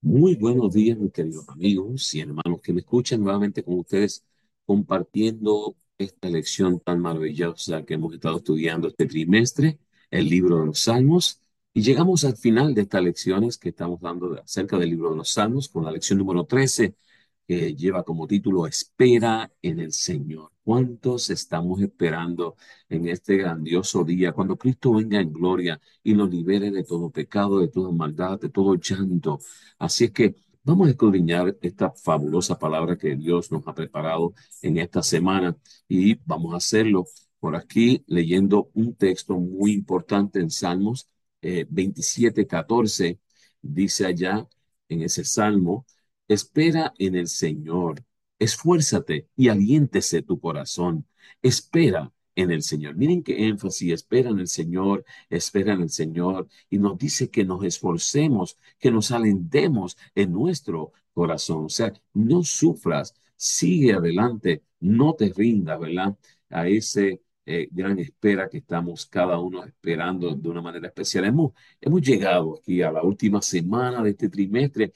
Muy buenos días, mis queridos amigos y hermanos que me escuchan nuevamente con ustedes compartiendo esta lección tan maravillosa que hemos estado estudiando este trimestre, el libro de los Salmos. Y llegamos al final de estas lecciones que estamos dando acerca del libro de los Salmos con la lección número 13 que lleva como título Espera en el Señor. ¿Cuántos estamos esperando en este grandioso día cuando Cristo venga en gloria y nos libere de todo pecado, de toda maldad, de todo llanto? Así es que vamos a escudriñar esta fabulosa palabra que Dios nos ha preparado en esta semana y vamos a hacerlo por aquí leyendo un texto muy importante en Salmos 27:14. Dice allá en ese salmo: espera en el Señor, esfuérzate y aliéntese tu corazón, espera en el Señor. Miren qué énfasis: espera en el Señor, y nos dice que nos esforcemos, que nos alentemos en nuestro corazón. O sea, no sufras, sigue adelante, no te rindas, ¿verdad? A ese gran espera que estamos cada uno esperando de una manera especial. Hemos llegado aquí a la última semana de este trimestre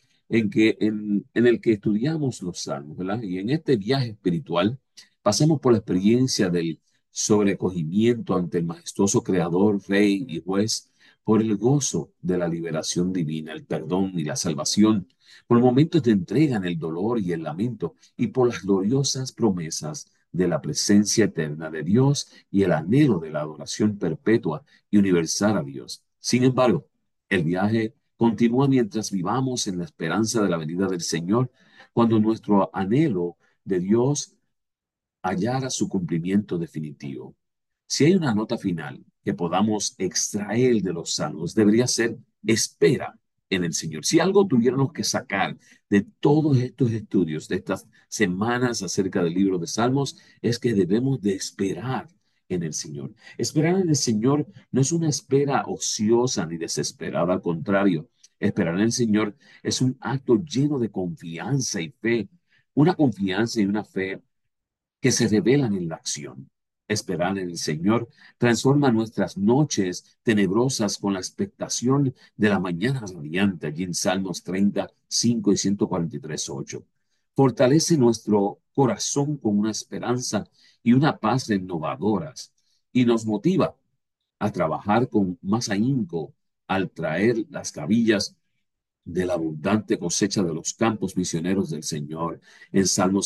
en el que estudiamos los salmos, ¿verdad? Y en este viaje espiritual pasamos por la experiencia del sobrecogimiento ante el majestuoso Creador, Rey y Juez, por el gozo de la liberación divina, el perdón y la salvación, por momentos de entrega en el dolor y el lamento, y por las gloriosas promesas de la presencia eterna de Dios y el anhelo de la adoración perpetua y universal a Dios. Sin embargo, el viaje continúa mientras vivamos en la esperanza de la venida del Señor, cuando nuestro anhelo de Dios hallara su cumplimiento definitivo. Si hay una nota final que podamos extraer de los salmos, debería ser espera en el Señor. Si algo tuviéramos que sacar de todos estos estudios, de estas semanas acerca del libro de Salmos, es que debemos de esperar en el Señor. Esperar en el Señor no es una espera ociosa ni desesperada, al contrario, esperar en el Señor es un acto lleno de confianza y fe, una confianza y una fe que se revelan en la acción. Esperar en el Señor transforma nuestras noches tenebrosas con la expectación de la mañana radiante, allí en Salmos 35 y 143:8. Fortalece nuestro corazón con una esperanza y una paz renovadoras y nos motiva a trabajar con más ahínco al traer las gavillas de la abundante cosecha de los campos misioneros del Señor, en Salmo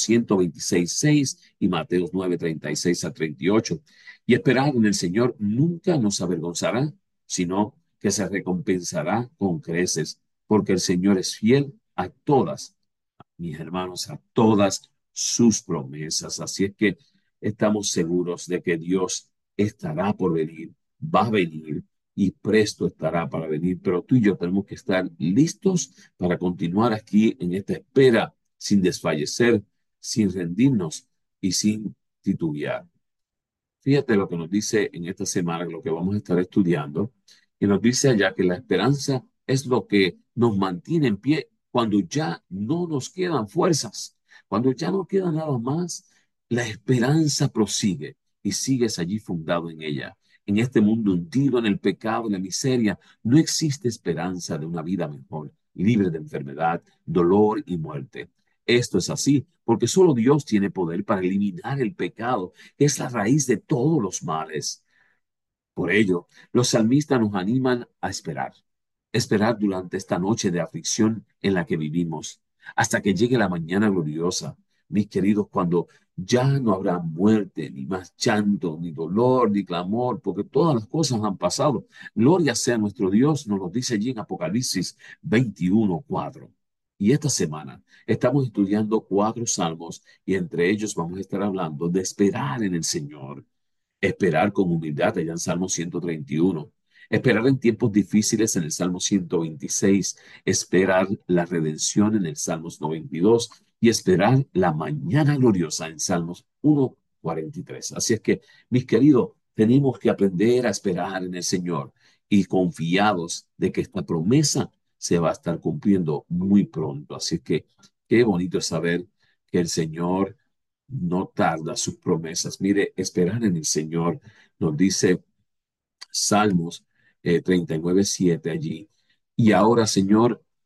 126:6 y Mateos 9:36-38. Y esperar en el Señor nunca nos avergonzará, sino que se recompensará con creces, porque el Señor es fiel a todas, mis hermanos, a todas sus promesas. Así es que estamos seguros de que Dios estará por venir, va a venir y presto estará para venir. Pero tú y yo tenemos que estar listos para continuar aquí en esta espera, sin desfallecer, sin rendirnos y sin titubear. Fíjate lo que nos dice en esta semana, lo que vamos a estar estudiando, y nos dice allá que la esperanza es lo que nos mantiene en pie cuando ya no nos quedan fuerzas, cuando ya no queda nada más, la esperanza prosigue y sigues allí fundado en ella. En este mundo hundido en el pecado y la miseria, no existe esperanza de una vida mejor, libre de enfermedad, dolor y muerte. Esto es así porque solo Dios tiene poder para eliminar el pecado, que es la raíz de todos los males. Por ello, los salmistas nos animan a esperar, esperar durante esta noche de aflicción en la que vivimos, hasta que llegue la mañana gloriosa, mis queridos, cuando ya no habrá muerte, ni más llanto, ni dolor, ni clamor, porque todas las cosas han pasado. Gloria sea nuestro Dios, nos lo dice allí en Apocalipsis 21:4. Y esta semana estamos estudiando 4 salmos y entre ellos vamos a estar hablando de esperar en el Señor. Esperar con humildad, allá en Salmo 131. Esperar en tiempos difíciles en el Salmo 126. Esperar la redención en el Salmos 92. Y esperar la mañana gloriosa en Salmos 1:43. Así es que, mis queridos, tenemos que aprender a esperar en el Señor y confiados de que esta promesa se va a estar cumpliendo muy pronto. Así es que, qué bonito es saber que el Señor no tarda sus promesas. Mire, esperar en el Señor, nos dice Salmos 39:7 allí. Y ahora, Señor,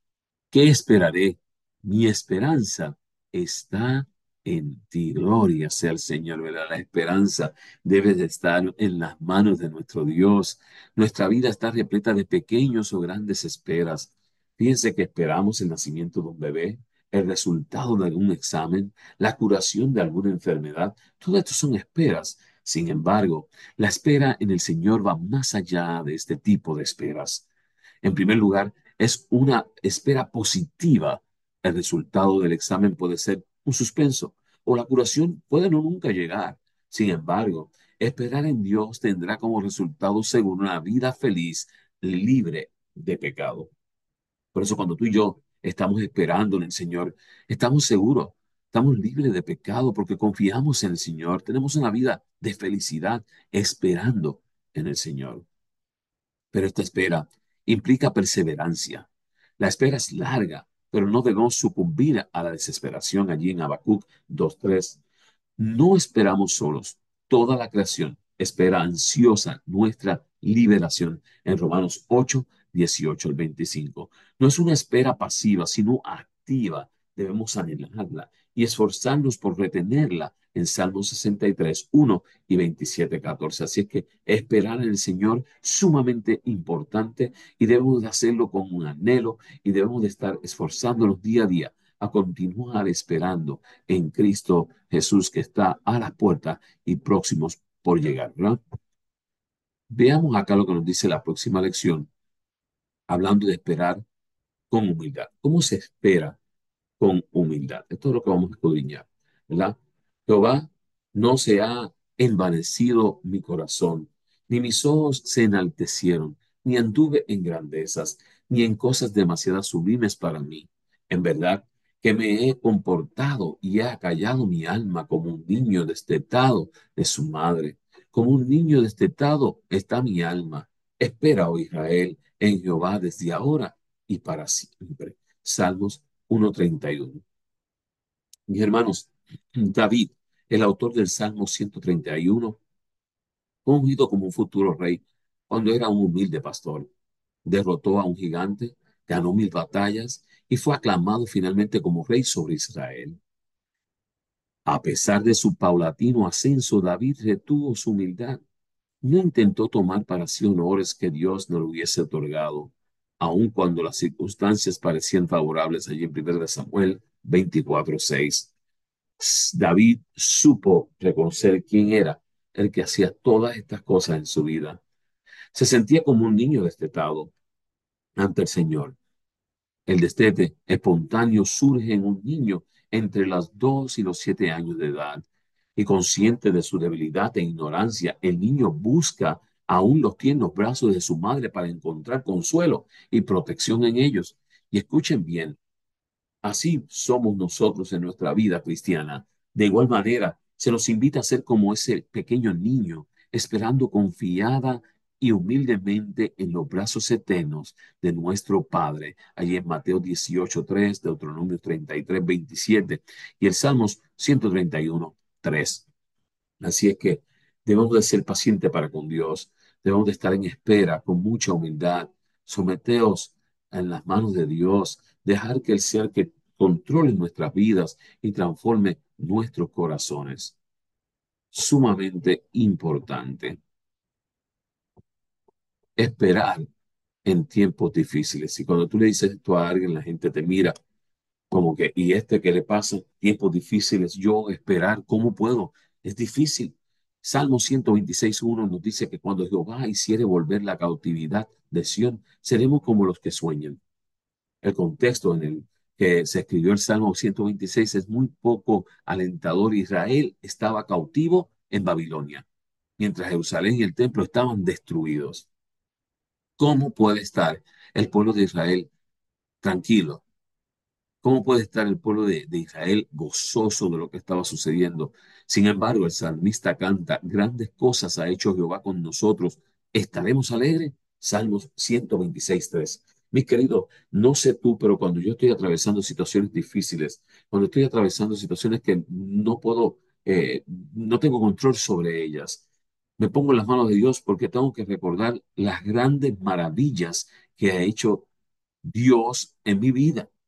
¿Qué esperaré? Mi esperanza está en ti. Gloria sea el Señor, ¿verdad? La esperanza debe de estar en las manos de nuestro Dios. Nuestra vida está repleta de pequeños o grandes esperas. Fíjense que esperamos el nacimiento de un bebé, el resultado de algún examen, la curación de alguna enfermedad. Todo esto son esperas. Sin embargo, la espera en el Señor va más allá de este tipo de esperas. En primer lugar, es una espera positiva. El resultado del examen puede ser un suspenso o la curación puede no nunca llegar. Sin embargo, esperar en Dios tendrá como resultado seguro una vida feliz, libre de pecado. Por eso cuando tú y yo estamos esperando en el Señor, estamos seguros, estamos libres de pecado porque confiamos en el Señor. Tenemos una vida de felicidad esperando en el Señor. Pero esta espera implica perseverancia. La espera es larga, pero no debemos sucumbir a la desesperación allí en Habacuc 2:3. No esperamos solos. Toda la creación espera ansiosa nuestra liberación. En Romanos 8:18 al 25. No es una espera pasiva, sino activa. Debemos anhelarla y esforzarnos por retenerla en Salmo 63:1 y 27:14. Así es que esperar en el Señor sumamente importante y debemos de hacerlo con un anhelo y debemos de estar esforzándonos día a día a continuar esperando en Cristo Jesús que está a la puerta y próximos por llegar, ¿verdad? Veamos acá lo que nos dice la próxima lección, hablando de esperar con humildad. ¿Cómo se espera con humildad? Esto es lo que vamos a escudriñar, ¿verdad? Jehová, no se ha envanecido mi corazón, ni mis ojos se enaltecieron, ni anduve en grandezas, ni en cosas demasiadas sublimes para mí. En verdad que me he comportado y he acallado mi alma como un niño destetado de su madre. Como un niño destetado está mi alma. Espera, oh Israel, en Jehová desde ahora y para siempre. Salmos 1:31. Mis hermanos, David, el autor del Salmo 131, fue ungido como un futuro rey cuando era un humilde pastor. Derrotó a un gigante, ganó 1000 batallas y fue aclamado finalmente como rey sobre Israel. A pesar de su paulatino ascenso, David retuvo su humildad. No intentó tomar para sí honores que Dios no le hubiese otorgado, aun cuando las circunstancias parecían favorables allí en 1 Samuel 24:6. David supo reconocer quién era el que hacía todas estas cosas en su vida. Se sentía como un niño destetado ante el Señor. El destete espontáneo surge en un niño entre los 2 y los 7 años de edad. Y consciente de su debilidad e ignorancia, el niño busca aún los tiernos brazos de su madre para encontrar consuelo y protección en ellos. Y escuchen bien, así somos nosotros en nuestra vida cristiana. De igual manera, se nos invita a ser como ese pequeño niño, esperando confiada y humildemente en los brazos eternos de nuestro Padre. Allí en Mateo 18:3, Deuteronomio 33:27 y el Salmos 131:3. Así es que debemos de ser pacientes para con Dios, debemos de estar en espera con mucha humildad, someteos en las manos de Dios, dejar que Él sea el que controle nuestras vidas y transforme nuestros corazones. Sumamente importante esperar en tiempos difíciles. Y cuando tú le dices esto a alguien, la gente te mira como que, ¿y este qué le pasa? Tiempos difíciles, yo esperar, ¿cómo puedo? Es difícil. Salmo 126:1 nos dice que cuando Jehová hiciere volver la cautividad de Sión, seremos como los que sueñan. El contexto en el que se escribió el Salmo 126 es muy poco alentador. Israel estaba cautivo en Babilonia, mientras Jerusalén y el templo estaban destruidos. ¿Cómo puede estar el pueblo de Israel tranquilo? ¿Cómo puede estar el pueblo de Israel gozoso de lo que estaba sucediendo? Sin embargo, el salmista canta, grandes cosas ha hecho Jehová con nosotros. ¿Estaremos alegres? Salmos 126:3. Mis queridos, no sé tú, pero cuando yo estoy atravesando situaciones difíciles, cuando estoy atravesando situaciones que no puedo, no tengo control sobre ellas, me pongo en las manos de Dios porque tengo que recordar las grandes maravillas que ha hecho Dios en mi vida.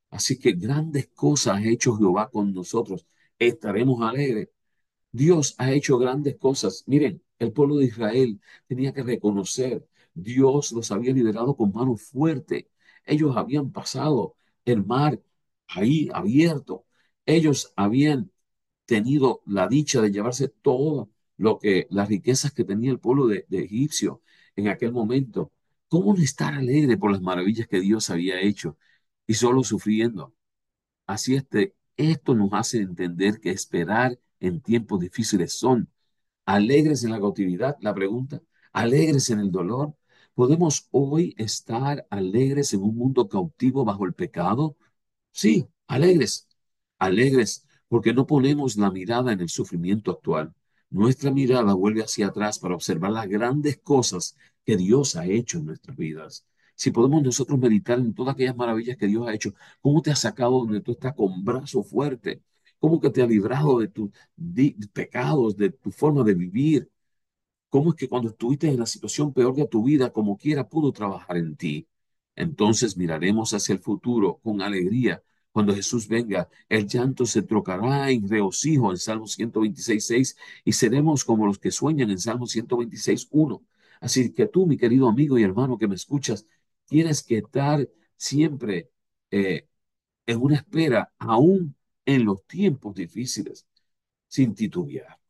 Así que grandes cosas ha hecho Jehová con nosotros. Estaremos alegres. Dios ha hecho grandes cosas. Miren, el pueblo de Israel tenía que reconocer, Dios los había liderado con mano fuerte. Ellos habían pasado el mar ahí abierto. Ellos habían tenido la dicha de llevarse todo lo que, las riquezas que tenía el pueblo de egipcio en aquel momento. ¿Cómo no estar alegre por las maravillas que Dios había hecho y solo sufriendo? Así esto nos hace entender que esperar en tiempos difíciles son alegres en la cautividad, la pregunta, alegres en el dolor. ¿Podemos hoy estar alegres en un mundo cautivo bajo el pecado? Sí, alegres, alegres, porque no ponemos la mirada en el sufrimiento actual. Nuestra mirada vuelve hacia atrás para observar las grandes cosas que Dios ha hecho en nuestras vidas. Si podemos nosotros meditar en todas aquellas maravillas que Dios ha hecho, cómo te ha sacado donde tú estás con brazo fuerte, cómo que te ha librado de tus pecados, de tu forma de vivir, cómo es que cuando estuviste en la situación peor de tu vida, como quiera, pudo trabajar en ti. Entonces miraremos hacia el futuro con alegría. Cuando Jesús venga, el llanto se trocará en regocijo en Salmo 126:6 y seremos como los que sueñan en Salmo 126:1. Así que tú, mi querido amigo y hermano que me escuchas, tienes que estar siempre eh, en una espera, aún en los tiempos difíciles, sin titubear.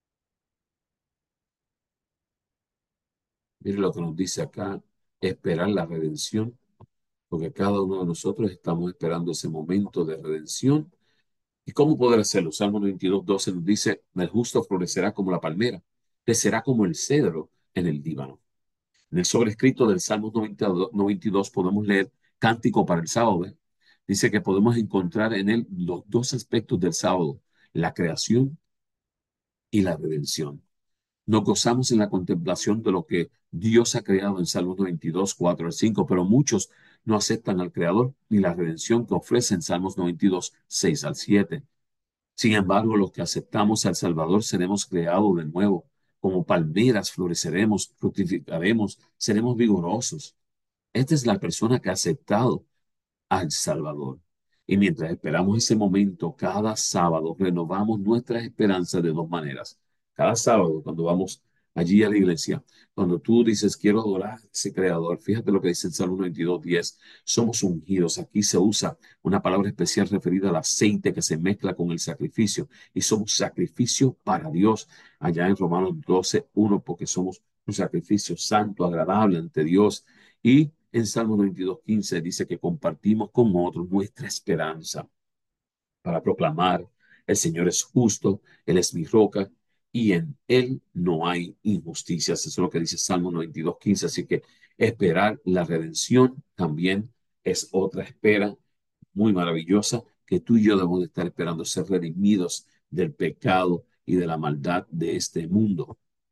Mire lo que nos dice acá, esperar la redención, porque cada uno de nosotros estamos esperando ese momento de redención. ¿Y cómo poder hacerlo? Salmo 92:12 nos dice, el justo florecerá como la palmera, crecerá como el cedro en el Líbano. En el sobrescrito del Salmo 92 podemos leer Cántico para el sábado. ¿Eh? Dice que podemos encontrar en él los dos aspectos del sábado, la creación y la redención. Nos gozamos en la contemplación de lo que Dios ha creado en Salmos 92, 4 al 5, pero muchos no aceptan al Creador ni la redención que ofrece en Salmos 92, 6 al 7. Sin embargo, los que aceptamos al Salvador seremos creados de nuevo. Como palmeras floreceremos, fructificaremos, seremos vigorosos. Esta es la persona que ha aceptado al Salvador. Y mientras esperamos ese momento, cada sábado renovamos nuestras esperanzas de dos maneras. Cada sábado, cuando vamos allí a la iglesia, cuando tú dices, quiero adorar a ese creador, fíjate lo que dice el Salmo 92:10, somos ungidos. Aquí se usa una palabra especial referida al aceite que se mezcla con el sacrificio y somos sacrificio para Dios. Allá en Romanos 12:1, porque somos un sacrificio santo, agradable ante Dios. Y en Salmo 92:15 dice que compartimos con otros nuestra esperanza para proclamar, el Señor es justo, Él es mi roca y en Él no hay injusticias. Eso es lo que dice Salmo 92:15. Así que esperar la redención también es otra espera muy maravillosa que tú y yo debemos de estar esperando ser redimidos del pecado y de la maldad de este mundo.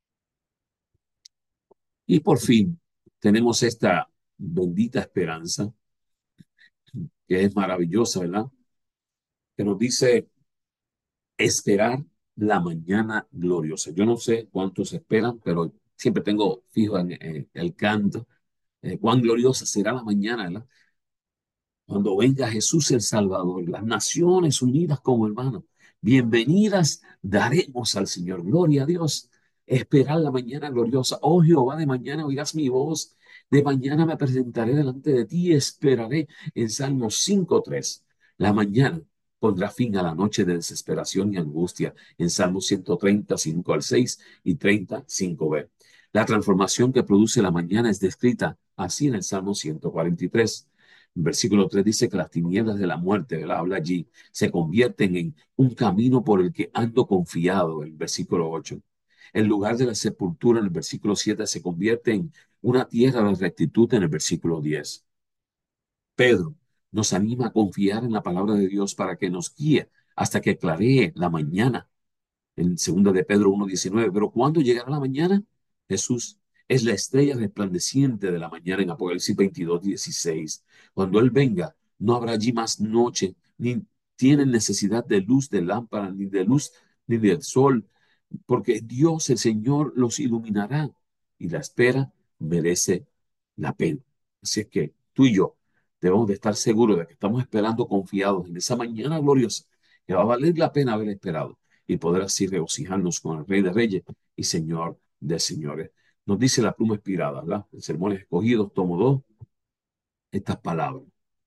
Y por fin tenemos esta bendita esperanza que es maravillosa, ¿verdad? Que nos dice esperar la mañana gloriosa. Yo no sé cuántos esperan, pero siempre tengo fijo en el canto. Cuán gloriosa será la mañana, ¿verdad? Cuando venga Jesús el Salvador, las naciones unidas como hermanos, bienvenidas daremos al Señor. Gloria a Dios. Esperar la mañana gloriosa. Oh Jehová, de mañana oirás mi voz. De mañana me presentaré delante de ti y esperaré en Salmos 5:3. La mañana pondrá fin a la noche de desesperación y angustia en Salmos 135 al 6 y 35b. La transformación que produce la mañana es descrita así en el Salmo 143. En versículo 3 dice que las tinieblas de la muerte, ¿verdad? Habla allí, se convierten en un camino por el que ando confiado, el versículo 8. El lugar de la sepultura, en el versículo 7, se convierte en una tierra de rectitud, en el versículo 10. Pedro nos anima a confiar en la palabra de Dios para que nos guíe hasta que claree la mañana en segunda de Pedro 1:19. Pero ¿cuándo llegará la mañana? Jesús es la estrella resplandeciente de la mañana en Apocalipsis 22:16. Cuando Él venga, no habrá allí más noche, ni tienen necesidad de luz de lámpara, ni de luz, ni del sol, porque Dios, el Señor, los iluminará y la espera merece la pena. Así es que tú y yo debemos de estar seguros de que estamos esperando confiados en esa mañana gloriosa, que va a valer la pena haber esperado y poder así regocijarnos con el Rey de Reyes y Señor de Señores. Nos dice la pluma inspirada, ¿verdad? En Sermones Escogidos, tomo 2, estas palabras.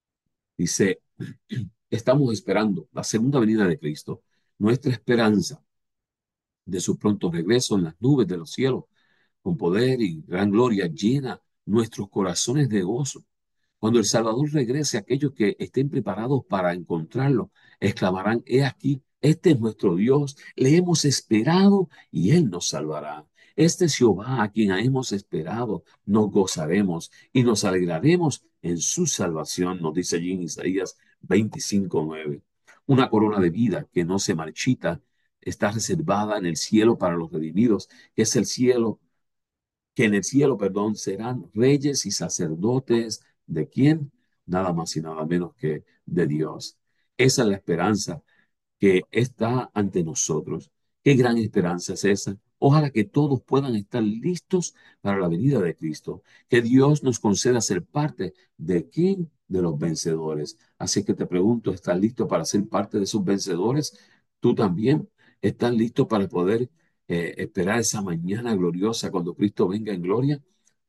Dice, estamos esperando la segunda venida de Cristo, nuestra esperanza de su pronto regreso en las nubes de los cielos, con poder y gran gloria, llena nuestros corazones de gozo. Cuando el Salvador regrese, aquellos que estén preparados para encontrarlo, exclamarán, he aquí, este es nuestro Dios, le hemos esperado y Él nos salvará. Este es Jehová a quien hemos esperado, nos gozaremos y nos alegraremos en su salvación, nos dice allí en Isaías 25:9. Una corona de vida que no se marchita está reservada en el cielo para los redimidos, que es el cielo que en el cielo, perdón, serán reyes y sacerdotes de quién, nada más y nada menos que de Dios. Esa es la esperanza que está ante nosotros. Qué gran esperanza es esa. Ojalá que todos puedan estar listos para la venida de Cristo. Que Dios nos conceda ser parte de quién, de los vencedores. Así que te pregunto, ¿estás listo para ser parte de esos vencedores? ¿Tú también estás listo para poder esperar esa mañana gloriosa cuando Cristo venga en gloria?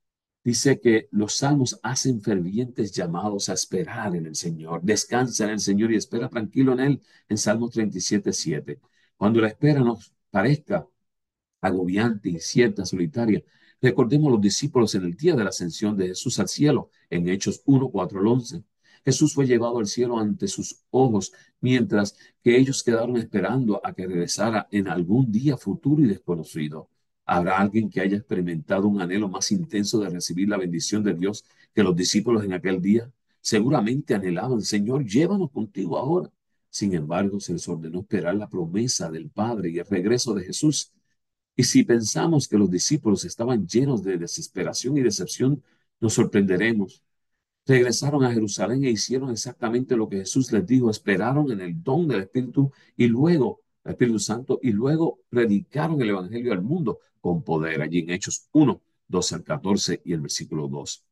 Dice que los salmos hacen fervientes llamados a esperar en el Señor. Descansa en el Señor y espera tranquilo en Él, en Salmo 37:7. Cuando la espera nos parezca agobiante, incierta, solitaria, recordemos los discípulos en el día de la ascensión de Jesús al cielo, en Hechos 1, 4 al 11. Jesús fue llevado al cielo ante sus ojos, mientras que ellos quedaron esperando a que regresara en algún día futuro y desconocido. ¿Habrá alguien que haya experimentado un anhelo más intenso de recibir la bendición de Dios que los discípulos en aquel día? Seguramente anhelaban, Señor, llévanos contigo ahora. Sin embargo, se les ordenó esperar la promesa del Padre y el regreso de Jesús. Y si pensamos que los discípulos estaban llenos de desesperación y decepción, nos sorprenderemos. Regresaron a Jerusalén e hicieron exactamente lo que Jesús les dijo, esperaron en el don del Espíritu y luego, el Espíritu Santo, y luego predicaron el Evangelio al mundo con poder, allí en Hechos 1, 12 al 14 y el versículo 2.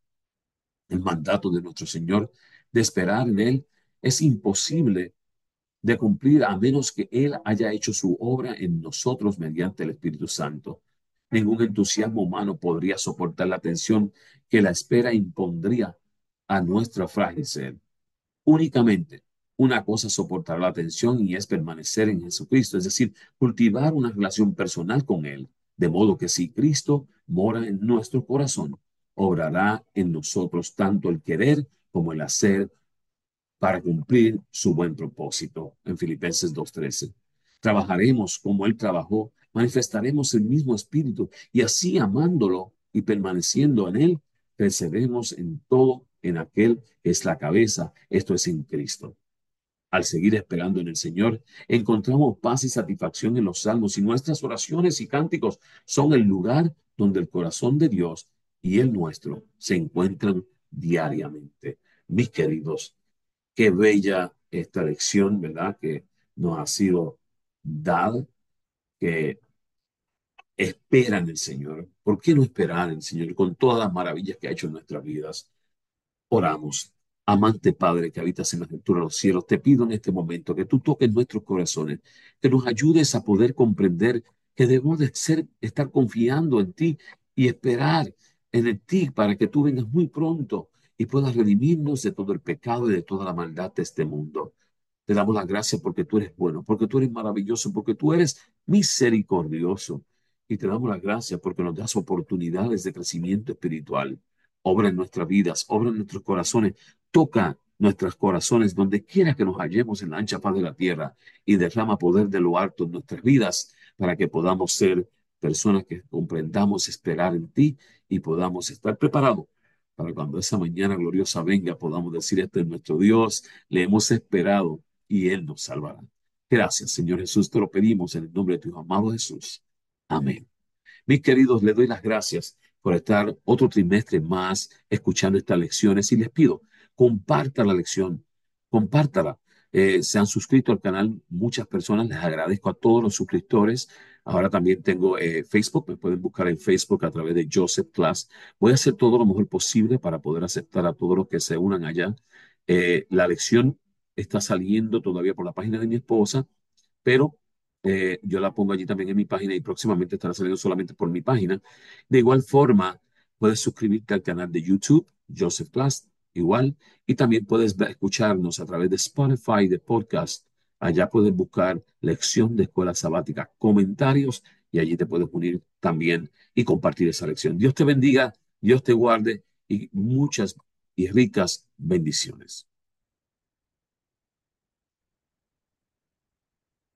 El mandato de nuestro Señor de esperar en Él es imposible de cumplir a menos que Él haya hecho su obra en nosotros mediante el Espíritu Santo. Ningún entusiasmo humano podría soportar la tensión que la espera impondría a nuestra frágil ser. Únicamente una cosa soportará la tensión y es permanecer en Jesucristo, es decir, cultivar una relación personal con Él, de modo que si Cristo mora en nuestro corazón, obrará en nosotros tanto el querer como el hacer para cumplir su buen propósito. En Filipenses 2:13. Trabajaremos como Él trabajó, manifestaremos el mismo espíritu y así amándolo y permaneciendo en Él, creceremos en todo en aquel que es la cabeza, esto es en Cristo. Al seguir esperando en el Señor, encontramos paz y satisfacción en los salmos y nuestras oraciones y cánticos son el lugar donde el corazón de Dios y el nuestro se encuentran diariamente. Mis queridos, qué bella esta lección, ¿verdad? Que nos ha sido dada, que espera en el Señor. ¿Por qué no esperar en el Señor con todas las maravillas que ha hecho en nuestras vidas? Oramos. Amante Padre que habitas en la altura de los cielos, te pido en este momento que tú toques nuestros corazones, que nos ayudes a poder comprender que debemos de estar confiando en ti y esperar en ti para que tú vengas muy pronto y puedas redimirnos de todo el pecado y de toda la maldad de este mundo. Te damos las gracias porque tú eres bueno, porque tú eres maravilloso, porque tú eres misericordioso. Y te damos las gracias porque nos das oportunidades de crecimiento espiritual. Obra en nuestras vidas, obra en nuestros corazones, toca nuestros corazones donde quiera que nos hallemos en la ancha paz de la tierra y derrama poder de lo alto en nuestras vidas para que podamos ser personas que comprendamos esperar en ti y podamos estar preparados para cuando esa mañana gloriosa venga, podamos decir, este es nuestro Dios, le hemos esperado y Él nos salvará. Gracias, Señor Jesús, te lo pedimos en el nombre de tu Hijo amado Jesús. Amén. Mis queridos, les doy las gracias por estar otro trimestre más escuchando estas lecciones y les pido, comparta la lección, compártala. Se han suscrito al canal muchas personas, les agradezco a todos los suscriptores. Ahora también tengo Facebook, me pueden buscar en Facebook a través de Joseph Class. Voy a hacer todo lo mejor posible para poder aceptar a todos los que se unan allá La lección está saliendo todavía por la página de mi esposa, pero yo la pongo allí también en mi página y próximamente estará saliendo solamente por mi página. De igual forma, puedes suscribirte al canal de YouTube, Joseph Class, igual, y también puedes escucharnos a través de Spotify, de podcast. Allá puedes buscar lección de escuela sabática, comentarios, y allí te puedes unir también y compartir esa lección. Dios te bendiga, Dios te guarde y muchas y ricas bendiciones.